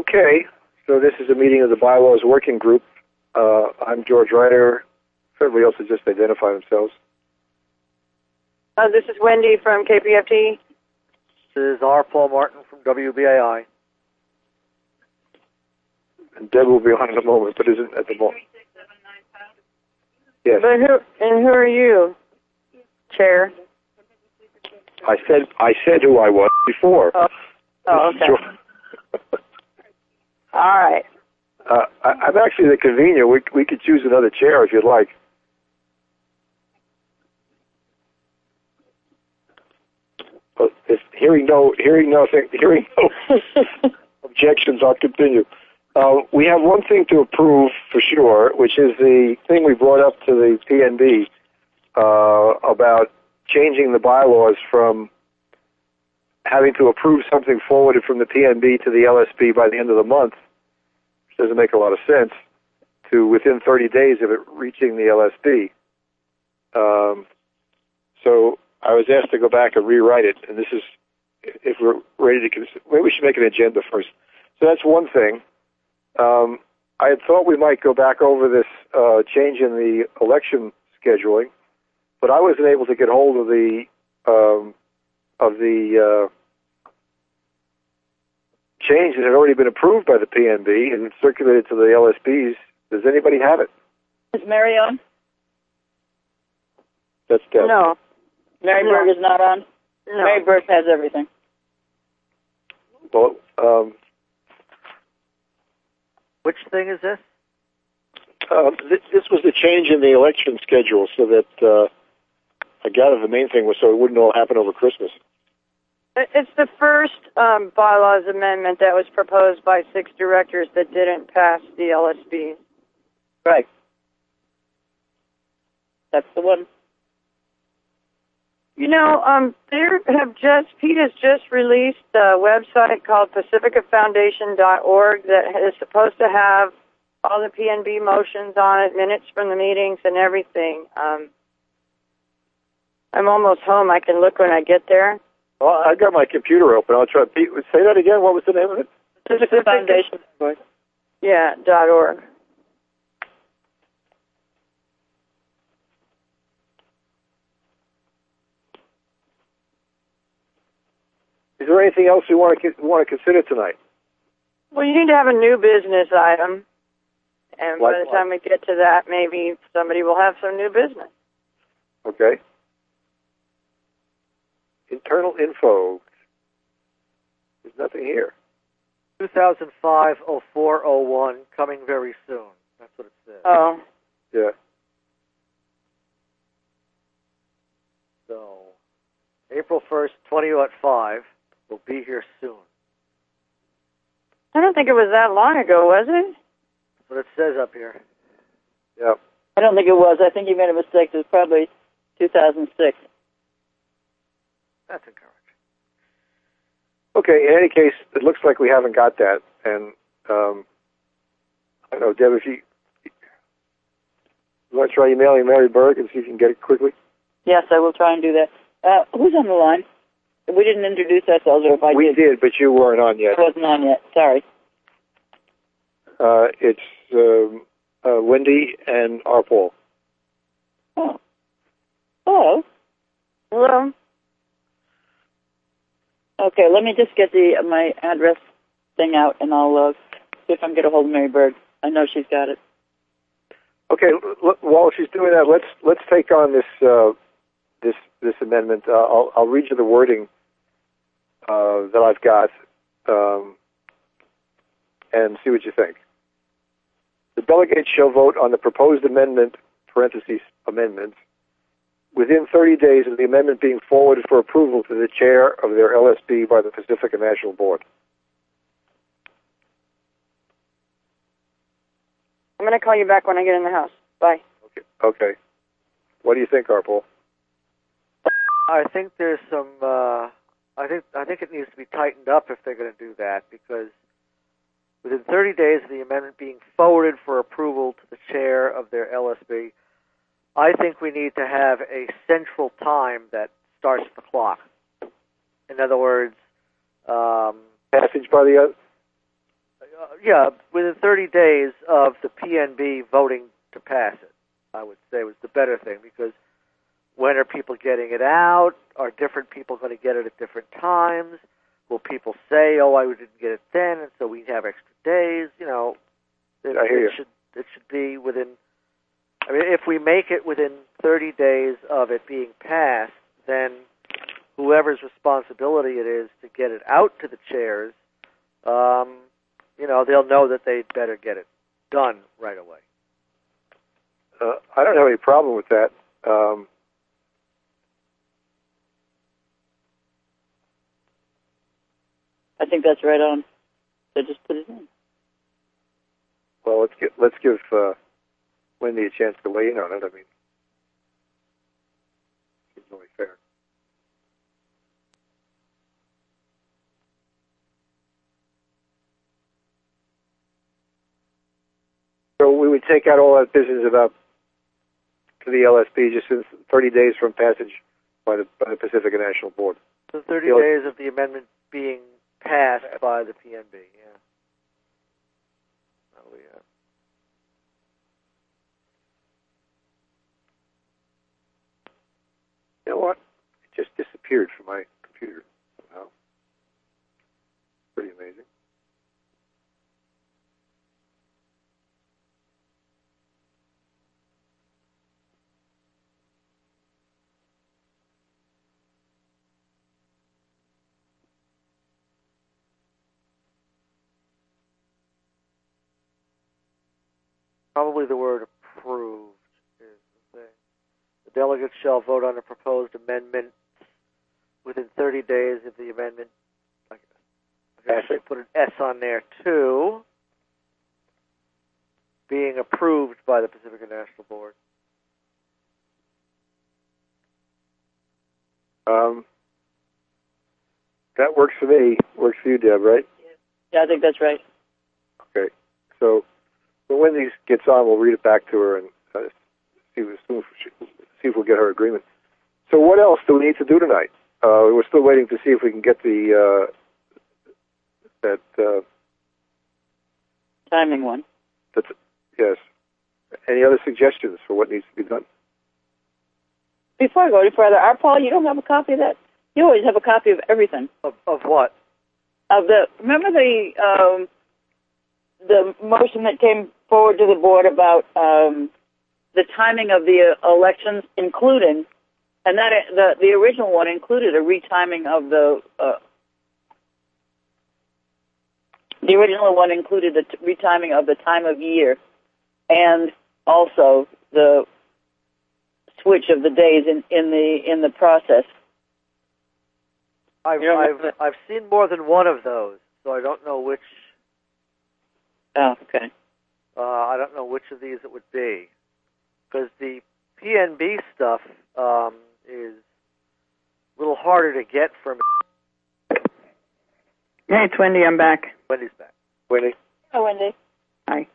Okay, so this is a meeting of the Bylaws Working Group. I'm George Ryder. If everybody else would just identify themselves. This is Wendy from KPFT. This is R. Paul Martin from WBAI. And Deb will be on in a moment, but isn't at the moment. Yes. But who are you, Chair? I said who I was before. Oh okay. All right. I'm actually the convener. We could choose another chair if you'd like. But if hearing no objections, I'll continue. We have one thing to approve for sure, which is the thing we brought up to the PNB about changing the bylaws from having to approve something forwarded from the PNB to the LSB by the end of the month, which doesn't make a lot of sense, to within 30 days of it reaching the LSB. So I was asked to go back and rewrite it, and this is, if we're ready to consider, maybe we should make an agenda first. So that's one thing. I had thought we might go back over this change in the election scheduling, but I wasn't able to get hold of the change that had already been approved by the PNB and circulated to the LSBs. Does anybody have it? Is Mary on? That's Deb. No. Mary Berg is not on? No. Mary Berg has everything. Well, Which thing is this? this was the change in the election schedule, so that I gather the main thing was so it wouldn't all happen over Christmas. It's the first bylaws amendment that was proposed by 6 directors that didn't pass the LSB. Right. That's the one. You know, Pete has just released a website called pacificafoundation.org that is supposed to have all the PNB motions on it, minutes from the meetings and everything. I'm almost home. I can look when I get there. Well, I got my computer open. I'll try. Pete, say that again. What was the name of it? Pacifica Foundation. Yeah, .org. Is there anything else you want to consider tonight? Well, you need to have a new business item. And by the time we get to that, maybe somebody will have some new business. Okay. Internal info. There's nothing here. 2005-04-01, coming very soon. That's what it says. Oh. Yeah. So, April 1st, 2005, will be here soon. I don't think it was that long ago, was it? That's what it says up here. Yeah. I don't think it was. I think you made a mistake. It was probably 2006. That's encouraging. Okay, in any case, it looks like we haven't got that. And I know, Deb, if you want to try emailing Mary Berg and see if you can get it quickly? Yes, I will try and do that. Who's on the line? We didn't introduce ourselves, or if I did. We did, but you weren't on yet. I wasn't on yet. Sorry. It's Wendy and R. Paul. Oh. Hello. Hello. Okay, let me just get my address thing out, and I'll see if I can get a hold of Mary Berg. I know she's got it. Okay, while she's doing that, let's take on this amendment. I'll read you the wording that I've got and see what you think. The delegates shall vote on the proposed amendment (amendments) within 30 days of the amendment being forwarded for approval to the chair of their LSB by the Pacifica National Board. I'm going to call you back when I get in the house. Bye. Okay. What do you think, Arpol? I think there's some. I think it needs to be tightened up if they're going to do that, because within 30 days of the amendment being forwarded for approval to the chair of their LSB, I think we need to have a central time that starts the clock. In other words, passage by the yeah, within 30 days of the PNB voting to pass it, I would say was the better thing, because when are people getting it out? Are different people going to get it at different times? Will people say, "Oh, I didn't get it then, and so we have extra days"? You know, I hear you. It should be within. I mean, if we make it within 30 days of it being passed, then whoever's responsibility it is to get it out to the chairs, you know, they'll know that they'd better get it done right away. I don't have any problem with that. I think that's right on. So just put it in. Well, let's give Wendy a chance to weigh in on it. I mean, seems only fair. So we would take out all that business about to the LSP just in 30 days from passage by the Pacifica National Board. So 30 days of the amendment being passed by the PNB, yeah. Oh, yeah. You know what? It just disappeared from my computer somehow. Pretty amazing. Probably the word approved is the thing. The delegates shall vote on a proposed amendment within 30 days of the amendment. I guess I put an S on there too. Being approved by the Pacifica National Board. That works for me. Works for you, Deb, right? Yeah, I think that's right. Okay. So when Wendy gets on, we'll read it back to her and see if we'll get her agreement. So what else do we need to do tonight? We're still waiting to see if we can get the Timing one. Yes. Any other suggestions for what needs to be done? Before I go any further, Paul, you don't have a copy of that? You always have a copy of everything. Of what? Remember the motion that came forward to the board about the timing of the elections, including, and that the original one included a retiming of the original one included the retiming of the time of year, and also the switch of the days in the process. I've seen more than one of those, so I don't know which. Oh, okay. I don't know which of these it would be, because the PNB stuff is a little harder to get from. Hey, it's Wendy. I'm back. Wendy's back. Wendy? Oh, Wendy. Hi.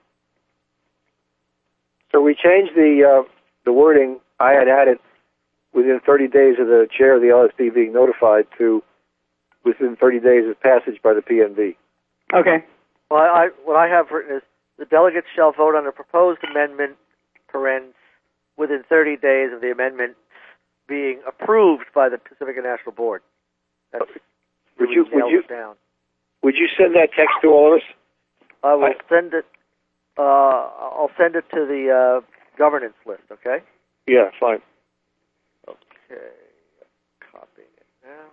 So we changed the wording. I had added within 30 days of the chair of the LSD being notified to within 30 days of passage by the PNB. Okay. Well, what I have written is the delegates shall vote on a proposed amendment, parens, within 30 days of the amendment being approved by the Pacifica National Board. That's Would you down. Would you send that text to all of us? I will send it. I'll send it to the governance list. Okay. Yeah, fine. Okay. Copying it now.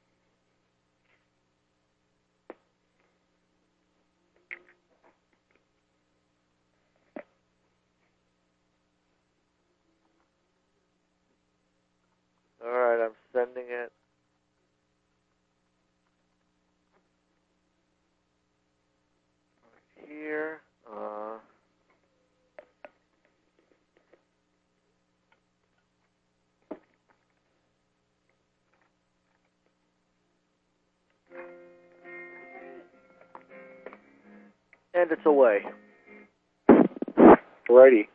All right, I'm sending it. Here. And it's away. Righty.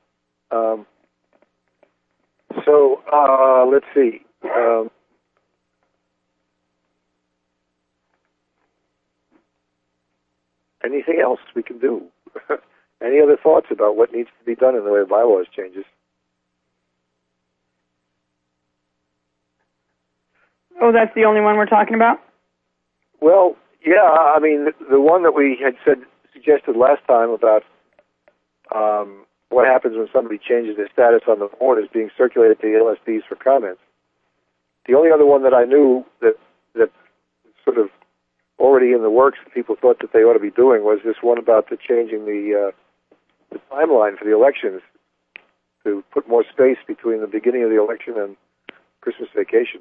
So let's see. anything else we can do? Any other thoughts about what needs to be done in the way of bylaws changes? Oh, that's the only one we're talking about? Well, yeah, I mean, the one that we had suggested last time about what happens when somebody changes their status on the board is being circulated to the LSBs for comments. The only other one that I knew that sort of already in the works that people thought that they ought to be doing was this one about the changing the timeline for the elections to put more space between the beginning of the election and Christmas vacation.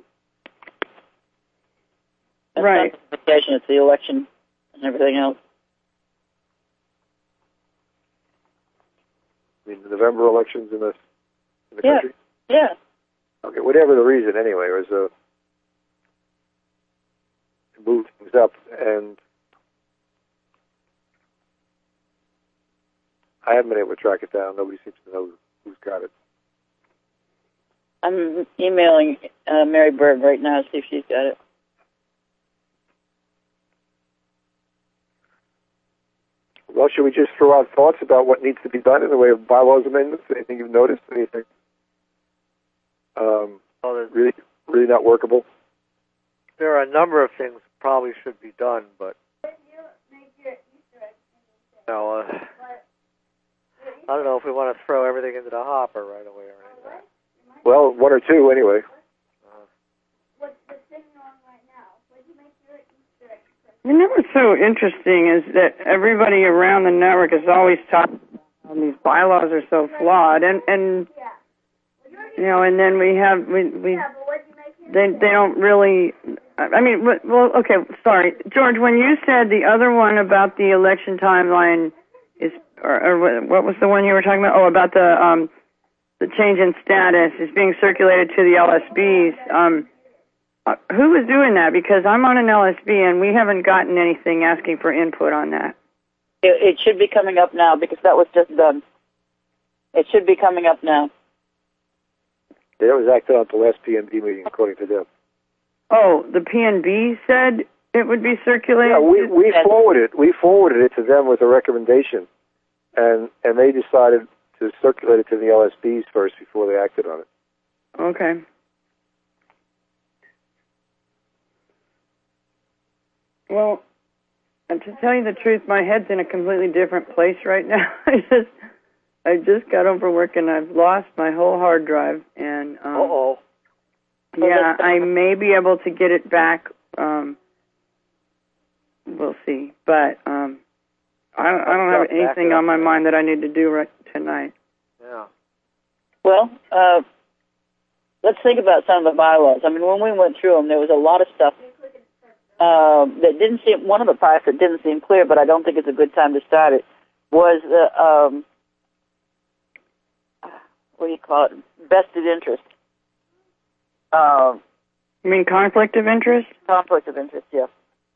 That's Right. not the vacation, it's the election and everything else. I mean, the November elections in the country? Yeah. Okay, whatever the reason, anyway, was to move things up, and I haven't been able to track it down. Nobody seems to know who's got it. I'm emailing Mary Bird right now to see if she's got it. Well, should we just throw out thoughts about what needs to be done in the way of bylaws amendments? Anything you've noticed? Anything really not workable? There are a number of things probably should be done, but I don't know if we want to throw everything into the hopper right away or anything. Well, one or two anyway. You know what's so interesting is that everybody around the network is always talking about these bylaws are so flawed, and you know, and then we they don't really. I mean, well, okay, sorry, George. When you said the other one about the election timeline is, or what was the one you were talking about? Oh, about the change in status is being circulated to the LSBs. Who was doing that? Because I'm on an LSB and we haven't gotten anything asking for input on that. It should be coming up now because that was just done. It should be coming up now. That was acted on at the last PNB meeting, according to them. Oh, the PNB said it would be circulated? Yeah, we forwarded it to them with a recommendation, and they decided to circulate it to the LSBs first before they acted on it. Okay. Well, and to tell you the truth, my head's in a completely different place right now. I just got over work and I've lost my whole hard drive, and yeah, I may be able to get it back. We'll see, but I don't have anything on my mind that I need to do right tonight. Yeah. Well, let's think about some of the bylaws. I mean, when we went through them, there was a lot of stuff that didn't seem. One of the parts that didn't seem clear, but I don't think it's a good time to start it, was the what do you call it? Vested interest. You mean conflict of interest? Conflict of interest, yes.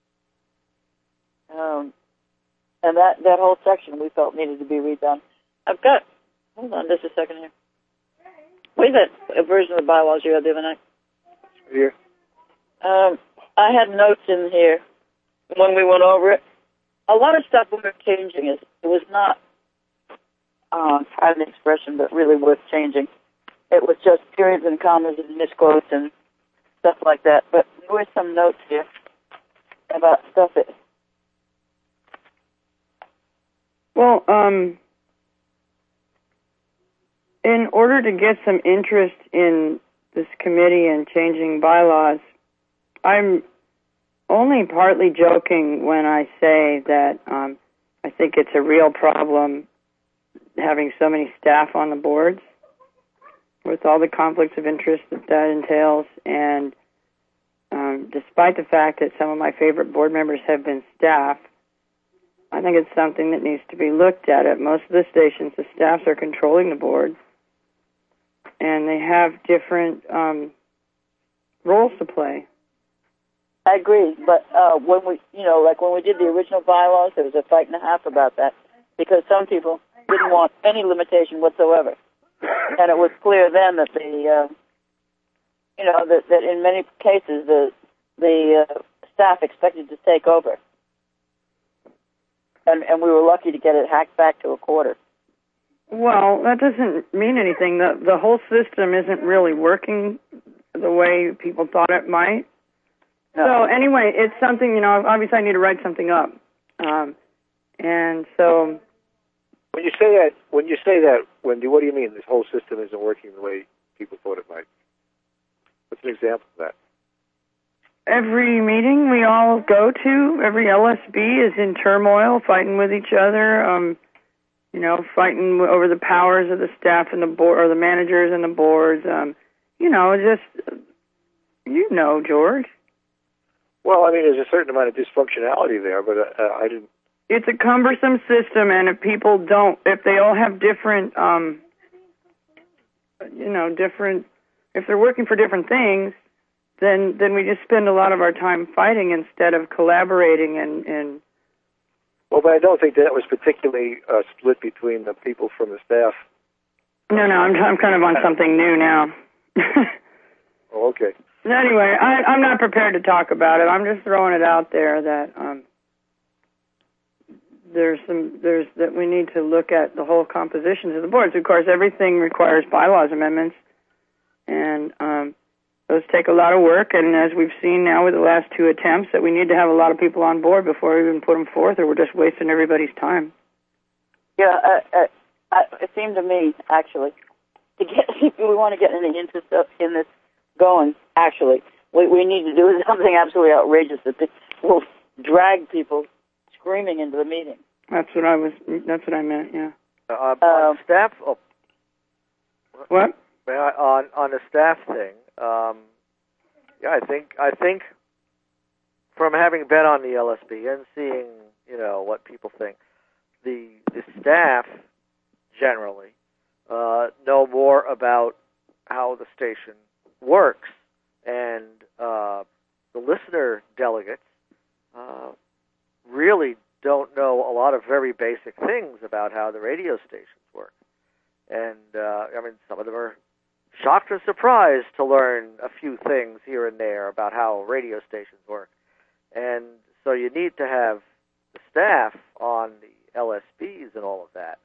And that whole section we felt needed to be redone. Hold on just a second here. What is that version of the bylaws you had the other night? Here. I had notes in here when we went over it. A lot of stuff we were changing. It was not, pardon the expression, but really worth changing. It was just periods and commas and misquotes and stuff like that. But there were some notes here about stuff that... Well, in order to get some interest in this committee and changing bylaws, I'm only partly joking when I say that I think it's a real problem having so many staff on the boards with all the conflicts of interest that entails, and despite the fact that some of my favorite board members have been staff, I think it's something that needs to be looked at. At most of the stations, the staffs are controlling the board, and they have different roles to play. I agree, but when we did the original bylaws, there was a fight and a half about that because some people didn't want any limitation whatsoever, and it was clear then that that in many cases the staff expected to take over. and we were lucky to get it hacked back to a quarter. Well, that doesn't mean anything. The whole system isn't really working the way people thought it might. No. So anyway, it's something, obviously I need to write something up. And so... When you say that, Wendy, what do you mean this whole system isn't working the way people thought it might? What's an example of that? Every meeting we all go to, every LSB is in turmoil, fighting with each other, fighting over the powers of the staff and the board, or the managers and the boards. George. Well, I mean, there's a certain amount of dysfunctionality there, but I didn't. It's a cumbersome system, and if they all have different, if they're working for different things, then we just spend a lot of our time fighting instead of collaborating and. Well, but I don't think that was particularly split between the people from the staff. No, I'm kind of on something new now. Oh, okay. Anyway, I'm not prepared to talk about it. I'm just throwing it out there that that we need to look at the whole compositions of the boards. Of course, everything requires bylaws amendments, and those take a lot of work. And as we've seen now with the last two attempts, that we need to have a lot of people on board before we even put them forth, or we're just wasting everybody's time. Yeah, it seemed to me actually if we want to get any interest in this going, actually, what we need to do is something absolutely outrageous that will drag people screaming into the meeting. That's what I meant. Yeah. On staff. Oh. What? On the staff thing. I think from having been on the LSB and seeing what people think, the staff generally know more about how the station works, and the listener delegates really don't know a lot of very basic things about how the radio stations work. And, some of them are shocked and surprised to learn a few things here and there about how radio stations work. And so you need to have the staff on the LSBs and all of that.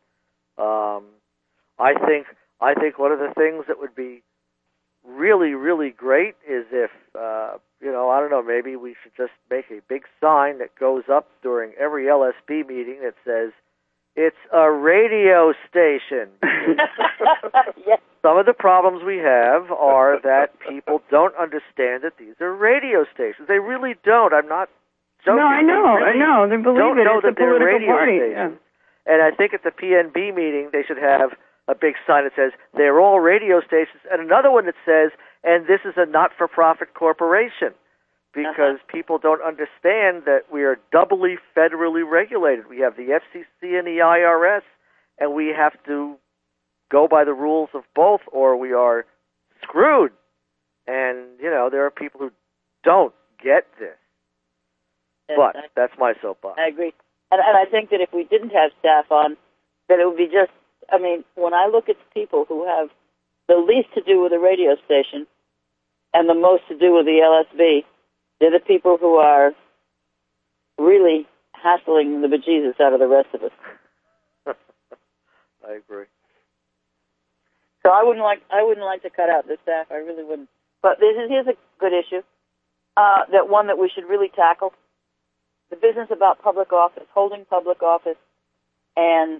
I think one of the things that would be really, really great is if, I don't know, maybe we should just make a big sign that goes up during every LSB meeting that says, "It's a radio station." Yes. Some of the problems we have are that people don't understand that these are radio stations. They really don't. I'm not joking. No, I know. They believe it. It's a political party. Yeah. And I think at the PNB meeting, they should have a big sign that says, "They're all radio stations," and another one that says, "And this is a not-for-profit corporation," because people don't understand that we are doubly federally regulated. We have the FCC and the IRS, and we have to go by the rules of both, or we are screwed. And, there are people who don't get this. But that's my soapbox. I agree. And I think that if we didn't have staff on, that it would be just, when I look at the people who have the least to do with a radio station and the most to do with the LSB, they're the people who are really hassling the bejesus out of the rest of us. I agree. So I wouldn't like to cut out the staff. I really wouldn't. But here's a good issue, that we should really tackle: the business about public office, holding public office, and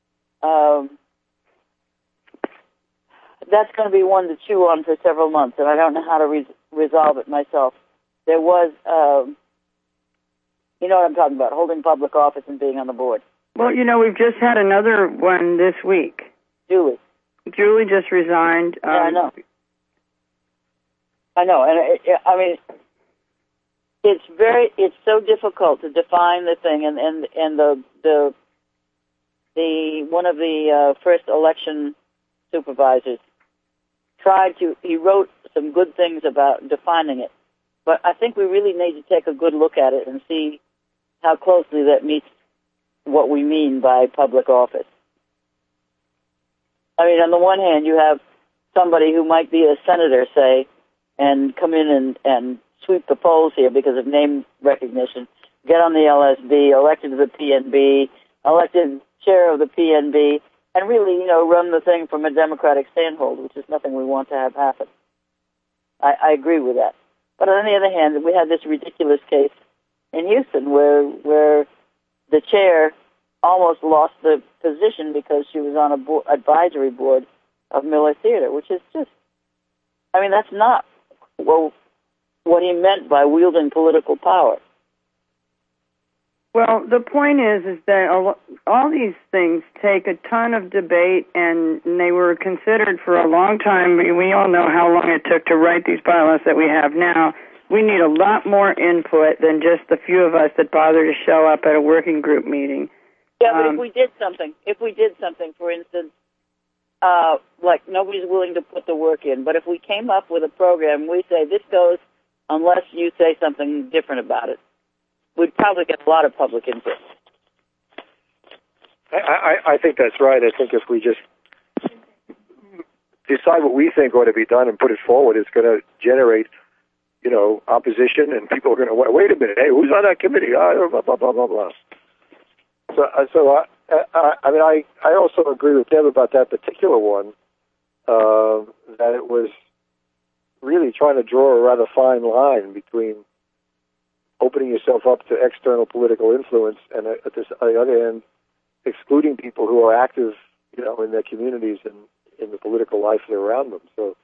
that's going to be one to chew on for several months, and I don't know how to resolve it myself. There was, you know what I'm talking about, holding public office and being on the board. Well, we've just had another one this week. Julie just resigned. Yeah, I know. And it's so difficult to define the thing, and the one of the first election supervisors he wrote some good things about defining it, but I think we really need to take a good look at it and see how closely that meets what we mean by public office. On the one hand, you have somebody who might be a senator, say, and come in and sweep the polls here because of name recognition. get on the LSB, elected to the PNB, elected chair of the PNB, and really, run the thing from a Democratic standhold, which is nothing we want to have happen. I agree with that. But on the other hand, we had this ridiculous case in Houston where the chair almost lost the position because she was on a advisory board of Miller Theater, which is just, that's not what he meant by wielding political power. Well, the point is that all these things take a ton of debate, and they were considered for a long time. We all know how long it took to write these bylaws that we have now. We need a lot more input than just the few of us that bother to show up at a working group meeting. Yeah, but if we did something, for instance, like nobody's willing to put the work in, but if we came up with a program, we say this goes unless you say something different about it, we'd probably get a lot of public input. I think that's right. I think if we just decide what we think ought to be done and put it forward, it's going to generate, opposition, and people are going to wait a minute. Hey, who's on that committee? Blah blah blah blah blah. I also agree with Deb about that particular one. That it was really trying to draw a rather fine line between opening yourself up to external political influence, and on the other hand, excluding people who are active, in their communities and in the political life that are around them. So,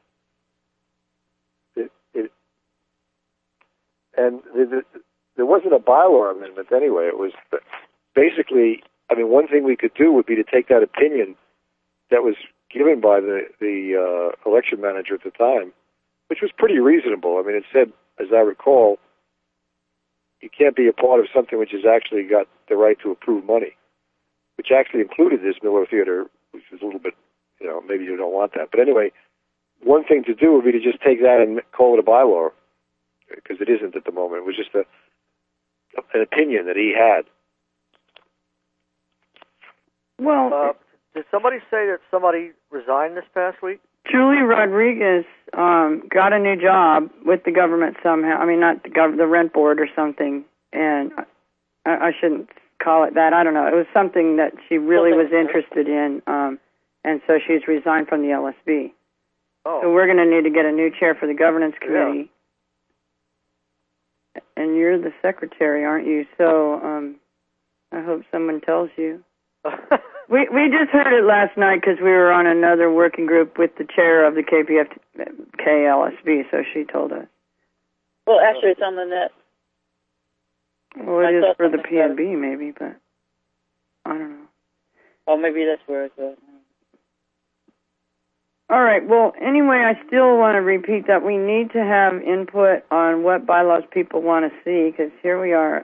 there wasn't a bylaw amendment anyway. It was basically, one thing we could do would be to take that opinion that was given by the election manager at the time, which was pretty reasonable. It said, as I recall, you can't be a part of something which has actually got the right to approve money, which actually included this Miller Theater, which was a little bit, maybe you don't want that. But anyway, one thing to do would be to just take that and call it a bylaw, because it isn't at the moment. It was just an opinion that he had. Well, did somebody say that somebody resigned this past week? Julie Rodriguez got a new job with the government somehow. Not the rent board or something, and I shouldn't call it that. I don't know. It was something that she really was interested in, and so she's resigned from the LSB. Oh. So we're going to need to get a new chair for the governance committee. Yeah. And you're the secretary, aren't you? So I hope someone tells you. We just heard it last night because we were on another working group with the chair of the KPFK LSB, so she told us. Well, actually, it's on the net. Well, it is for the PNB, maybe, but I don't know. Oh, maybe that's where it's at. All right. Well, anyway, I still want to repeat that we need to have input on what bylaws people want to see, because here we are.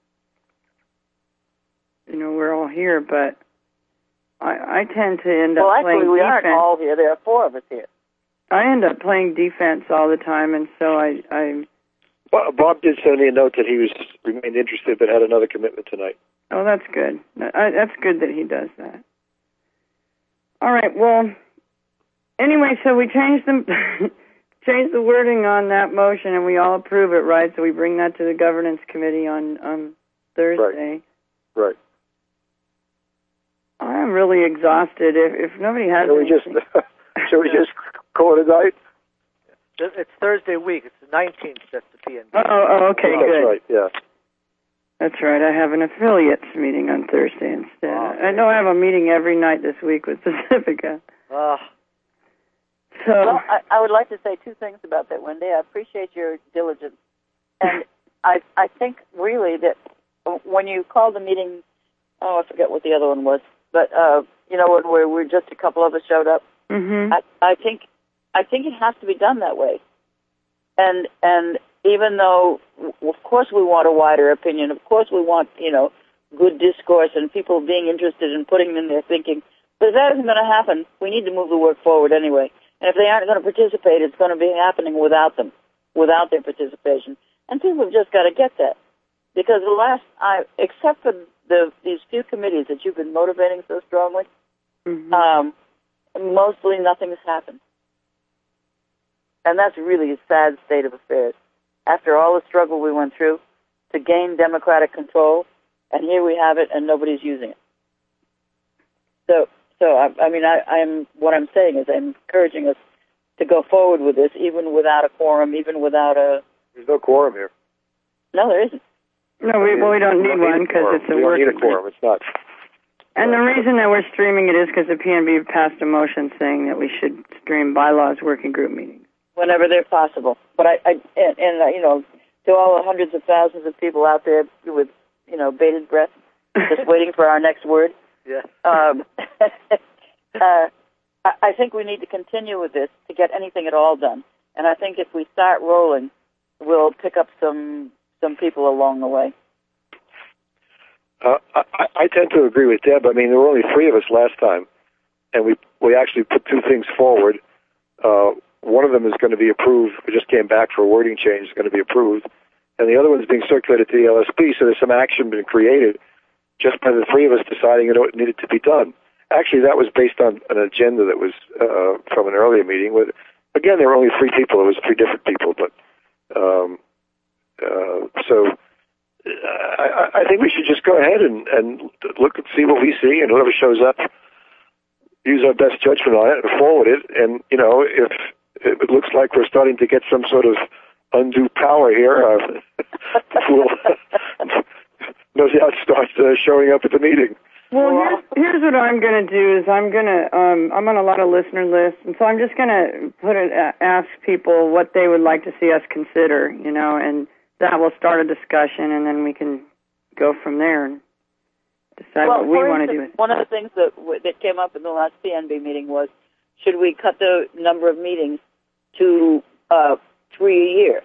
We're all here, but I tend to end up playing defense. Well, actually, we aren't all here. There are four of us here. I end up playing defense all the time, and so I Well, Bob did send me a note that he remained interested but had another commitment tonight. Oh, that's good. That's good that he does that. All right. Well, anyway, so we changed the wording on that motion, and we all approve it, right? So we bring that to the governance committee on Thursday. Right. I'm really exhausted. If nobody has Shall we just call it a night? It's Thursday week. It's the 19th. That's the PNB. Oh, okay, good. That's right, yeah. That's right. I have an affiliates meeting on Thursday instead. I know I have a meeting every night this week with Pacifica. Well, I would like to say two things about that, Wendy. I appreciate your diligence. And I think really that when you call the meeting, I forget what the other one was, but, when we're just a couple of us showed up, mm-hmm. I think it has to be done that way. And even though, of course, we want a wider opinion, of course we want, good discourse and people being interested in putting in their thinking, but if that isn't going to happen, we need to move the work forward anyway. And if they aren't going to participate, it's going to be happening without them, without their participation. And people have just got to get that. Because except for these few committees that you've been motivating so strongly, mm-hmm. Mostly nothing has happened. And that's really a sad state of affairs. After all the struggle we went through, to gain democratic control, and here we have it, and nobody's using it. So I'm what I'm saying is I'm encouraging us to go forward with this, even without a quorum, even without a. There's no quorum here. No, there isn't. No, we don't need one because it's a work. We don't need a quorum. It's not. And the reason that we're streaming it is because the PNB passed a motion saying that we should stream bylaws working group meetings whenever they're possible. But to all the hundreds of thousands of people out there with bated breath, just waiting for our next word. Yeah. I think we need to continue with this to get anything at all done. And I think if we start rolling, we'll pick up some people along the way. I tend to agree with Deb. I mean, there were only 3 of us last time, and we actually put 2 things forward. One of them is going to be approved. We just came back for a wording change. It's going to be approved. And the other one is being circulated to the LSP, so there's some action being created just by the 3 of us deciding it needed to be done. Actually, that was based on an agenda that was from an earlier meeting. Again, there were only 3 people. It was 3 different people. But I think we should just go ahead and look and see what we see, and whoever shows up, use our best judgment on it and forward it. And, if it looks like we're starting to get some sort of undue power here, no doubt starts showing up at the meeting. Well, here's what I'm going to do is I'm on a lot of listener lists, and so I'm just going to ask people what they would like to see us consider, and that will start a discussion, and then we can go from there and decide what we want to do with it. One of the things that came up in the last PNB meeting was, should we cut the number of meetings to 3 a year?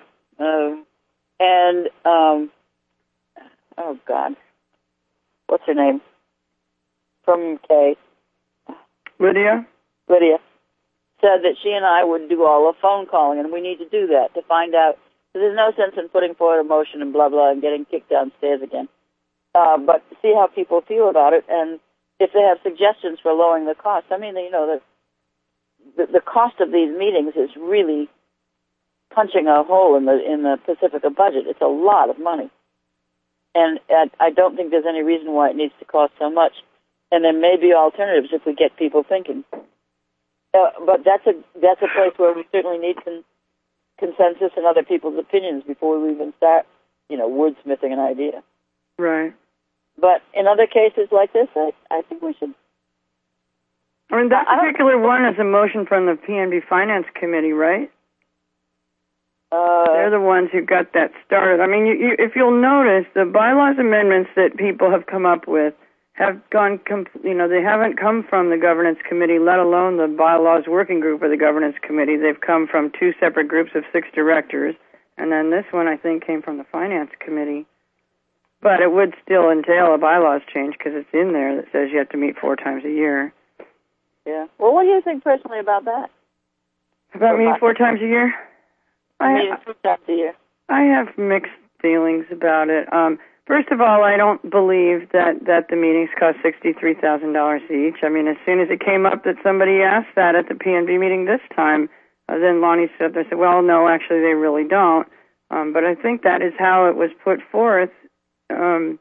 Oh, God. What's her name? From K. Lydia said that she and I would do all the phone calling, and we need to do that to find out. There's no sense in putting forward a motion and blah, blah, and getting kicked downstairs again. But see how people feel about it, and if they have suggestions for lowering the cost. I mean, the cost of these meetings is really punching a hole in the Pacifica budget. It's a lot of money. And I don't think there's any reason why it needs to cost so much. And there may be alternatives if we get people thinking. But that's a place where we certainly need consensus and other people's opinions before we even start, wordsmithing an idea. Right. But in other cases like this, I think we should. I mean, that particular one is a motion from the PNB Finance Committee, right? They're the ones who got that started. I mean, if you'll notice, the bylaws amendments that people have come up with have gone, they haven't come from the governance committee, let alone the bylaws working group of the governance committee. They've come from 2 separate groups of 6 directors, and then this one, I think, came from the finance committee. But it would still entail a bylaws change because it's in there that says you have to meet 4 times a year. Yeah. Well, what do you think personally about that? About meeting 4 times a year? Meeting 3 times a year. I have mixed feelings about it. First of all, I don't believe that the meetings cost $63,000 each. I mean, as soon as it came up that somebody asked that at the PNB meeting this time, then Lonnie said, well, no, actually they really don't. But I think that is how it was put forth. The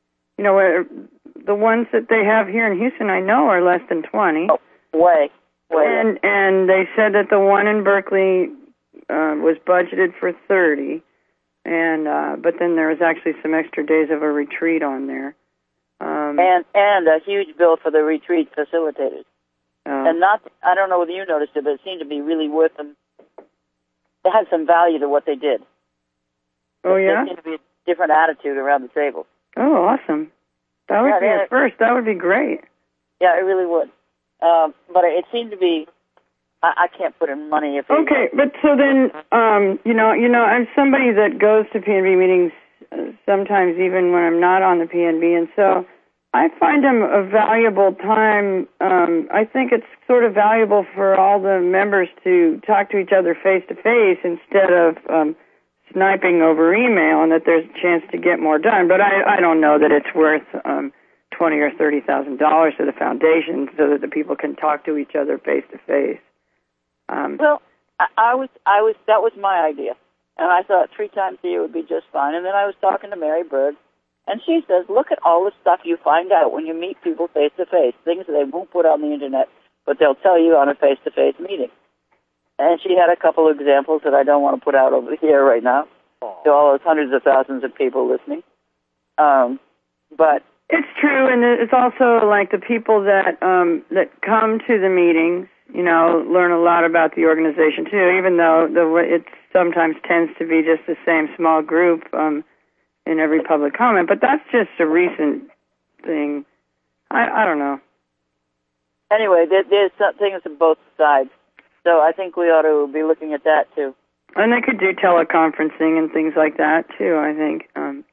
ones that they have here in Houston, I know, are less than 20. Oh, way. And they said that the one in Berkeley was budgeted for 30. But then there was actually some extra days of a retreat on there. And a huge bill for the retreat facilitators. And I don't know whether you noticed it, but it seemed to be really worth them. It had some value to what they did. Oh, yeah? There seemed to be a different attitude around the table. Oh, awesome. That would be a first. That would be great. Yeah, it really would. But it seemed to be, I can't put in money if. Okay, but so then, I'm somebody that goes to PNB meetings sometimes even when I'm not on the PNB, and so I find them a valuable time. I think it's sort of valuable for all the members to talk to each other face to face instead of sniping over email, and that there's a chance to get more done. But I don't know that it's worth $20,000 or $30,000 to the foundation so that the people can talk to each other face to face. Well, that was my idea. And I thought 3 times a year would be just fine. And then I was talking to Mary Bird, and she says, look at all the stuff you find out when you meet people face-to-face, things that they won't put on the Internet, but they'll tell you on a face-to-face meeting. And she had a couple of examples that I don't want to put out over here right now to all those hundreds of thousands of people listening. But it's true, and it's also like the people that come to the meetings, learn a lot about the organization too, even though it sometimes tends to be just the same small group in every public comment. But that's just a recent thing. I don't know. Anyway, there's things on both sides, so I think we ought to be looking at that too. And they could do teleconferencing and things like that too, I think.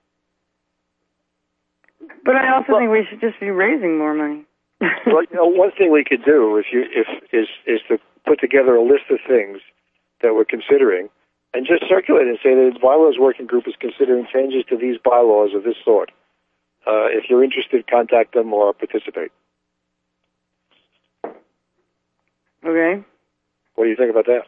But I also think we should just be raising more money. Well, one thing we could do is to put together a list of things that we're considering and just circulate and say that the bylaws working group is considering changes to these bylaws of this sort. If you're interested, contact them or participate. Okay. What do you think about that?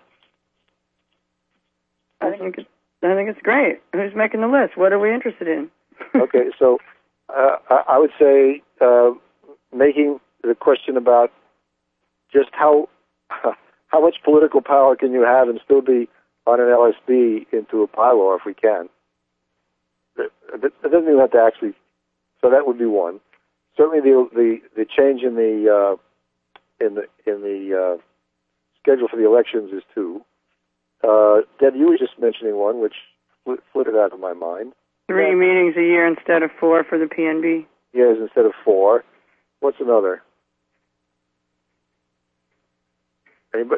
I think it's great. Who's making the list? What are we interested in? Okay, so I would say making the question about just how much political power can you have and still be on an LSB into a bylaw if we can. It doesn't even have to actually. So that would be one. Certainly the change in the schedule for the elections is two. Deb, you were just mentioning one, which flitted out of my mind. 3 meetings a year instead of 4 for the PNB. Yes, instead of 4. What's another? Anybody?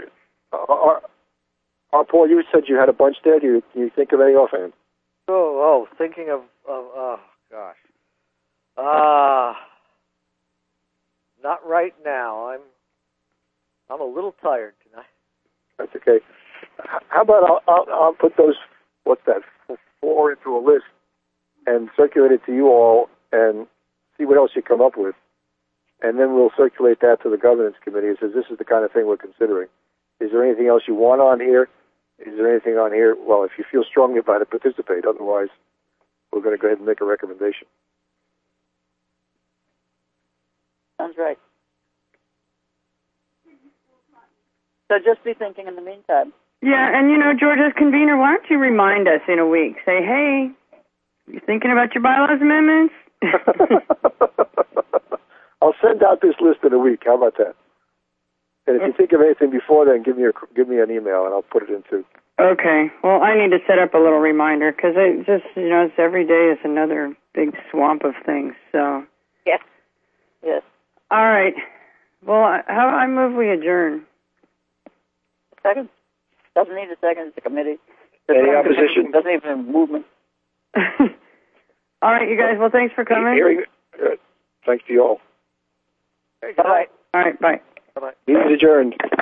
Paul, you said you had a bunch there. Do you think of any offhand? Thinking of oh gosh. Not right now. I'm a little tired tonight. That's okay. How about I'll put those, what's that, 4 into a list and circulate it to you all and see what else you come up with. And then we'll circulate that to the governance committee and says, this is the kind of thing we're considering. Is there anything else you want on here? Is there anything on here? Well, if you feel strongly about it, participate. Otherwise, we're going to go ahead and make a recommendation. Sounds right. So just be thinking in the meantime. Yeah, and George, as convener, why don't you remind us in a week? Say, hey, you thinking about your bylaws amendments? I'll send out this list in a week. How about that? And if you think of anything before then, give me an email and I'll put it into. Okay. Well, I need to set up a little reminder because it just, it's every day is another big swamp of things. So. Yes. Yes. All right. Well, I move we adjourn. Second. Doesn't need a second. It's a committee. Any opposition? Doesn't even have movement. All right, you guys. Well, thanks for coming. Thanks to you all. Hey, good night. All right. Bye. Bye-bye. Meeting adjourned.